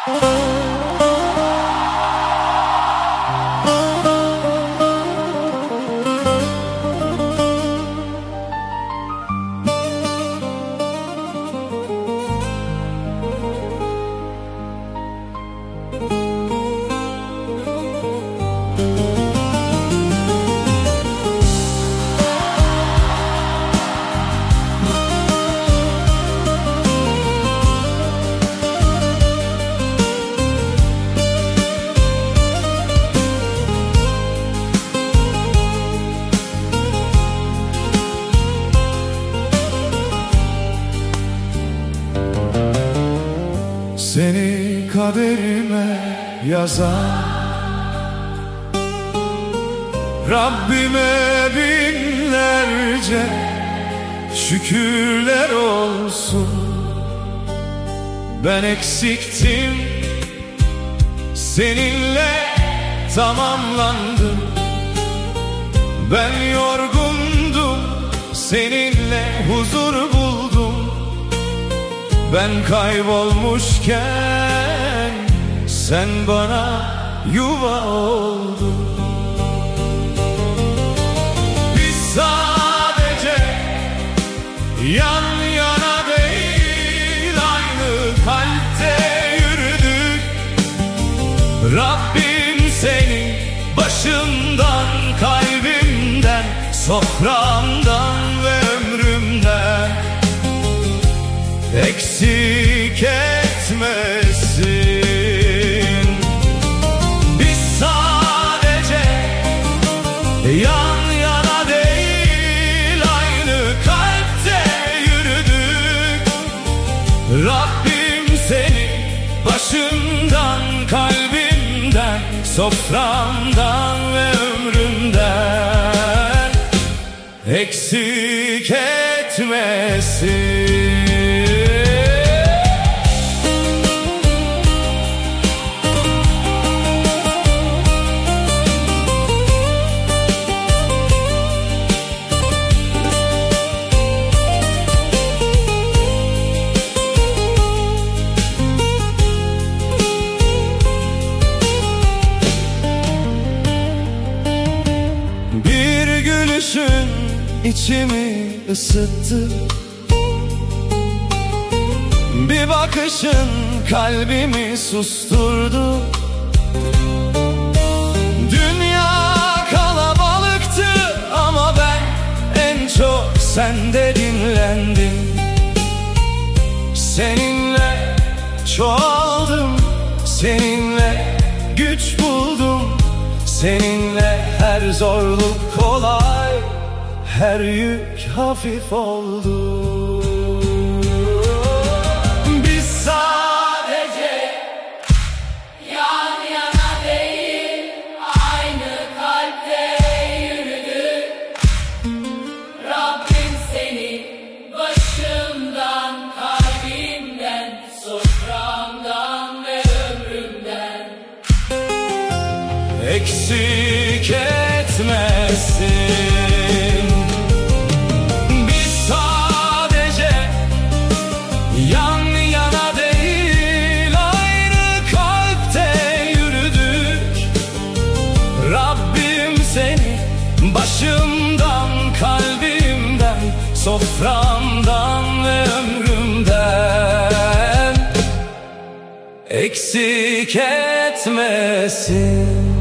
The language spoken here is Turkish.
Seni kaderime yazan Rabbime binlerce şükürler olsun. Ben eksiktim, seninle tamamlandım. Ben yorgundum, seninle huzur buldum. Ben kaybolmuşken sen bana yuva oldun. Biz sadece yan yana değil, aynı kalpte yürüdük. Rabbim seni başımdan, kalbimden, soframdan ve ömrümden eksik etmesin. Biz sadece yan yana değil, aynı kalpte yürüdük. Rabbim seni başımdan, kalbimden, soframdan ve ömrümden eksik etmesin. Bir gülüşün içimi ısıttı, bir bakışın kalbimi susturdu. Dünya kalabalıktı ama ben en çok sende dinlendim. Seninle çoğaldım, seninle güç buldum. Seninle her zorluk kolay, her yük hafif oldu. Biz sadece yan yana değil, aynı kalpte yürüdük. Rabbim seni başımdan, kalbimden, soframdan ve ömrümden eksik etmesin. Biz sadece yan yana değil, aynı kalpte yürüdük. Rabbim seni başımdan, kalbimden, soframdan ve ömrümden eksik etmesin.